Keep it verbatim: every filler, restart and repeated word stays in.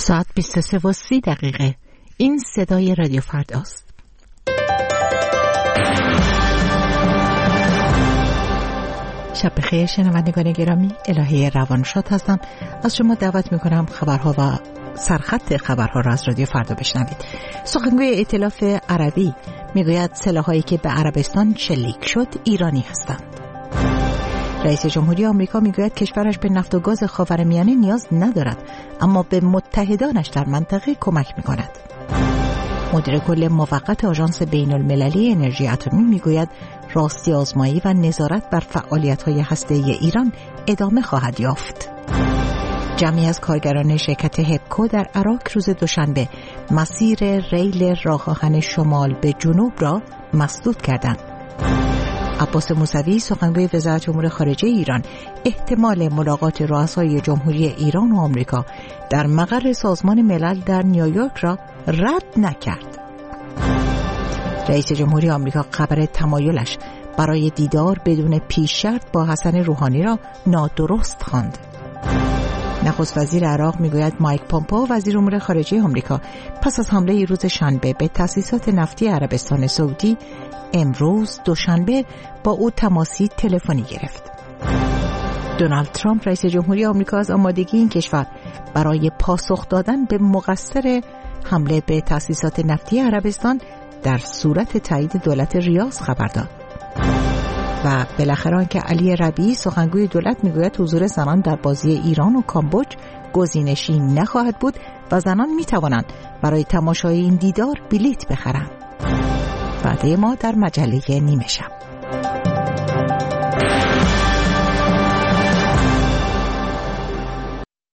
ساعت بیست و سه و سی دقیقه. این صدای رادیو فرداست. شب بخیر شنوندگان گرامی، الهه روانشاد هستم. از شما دعوت میکنم خبرها و سرخط خبرها را از رادیو فردا بشنوید. سخنگوی ائتلاف عربی میگوید سلاحایی که به عربستان شلیک شد ایرانی هستند. رئیس جمهوری آمریکا میگوید کشورش به نفت و گاز خاورمیانه نیاز ندارد، اما به متحدانش در منطقه کمک میکند. مدیر کل موقت آژانس بین المللی انرژی اتمی میگوید راستی آزمایی و نظارت بر فعالیت‌های هسته‌ای ایران ادامه خواهد یافت. جمعی از کارگران شرکت هپکو در عراق روز دوشنبه مسیر ریل راه آهن شمال به جنوب را مسدود کردند. عباس موسوی سخنگوی وزارت امور خارجه ایران احتمال ملاقات رؤسای جمهوری ایران و آمریکا در مقر سازمان ملل در نیویورک را رد نکرد. رئیس جمهوری آمریکا خبر تمایلش برای دیدار بدون پیش شرط با حسن روحانی را نادرست خواند. نخست وزیر عراق میگوید مایک پومپئو وزیر امور خارجه آمریکا پس از حمله روز شنبه به تأسیسات نفتی عربستان سعودی امروز دوشنبه با او تماسی تلفنی گرفت. دونالد ترامپ رئیس جمهوری آمریکا از آمادگی این کشور برای پاسخ دادن به مقصر حمله به تأسیسات نفتی عربستان در صورت تایید دولت ریاض خبر داد. و بالاخره آنکه علی ربیعی سخنگوی دولت میگوید حضور زنان در بازی ایران و کامبوج گزینشی نخواهد بود و زنان میتوانند برای تماشای این دیدار بلیت بخرند. وعده ما در مجله نیمه شب.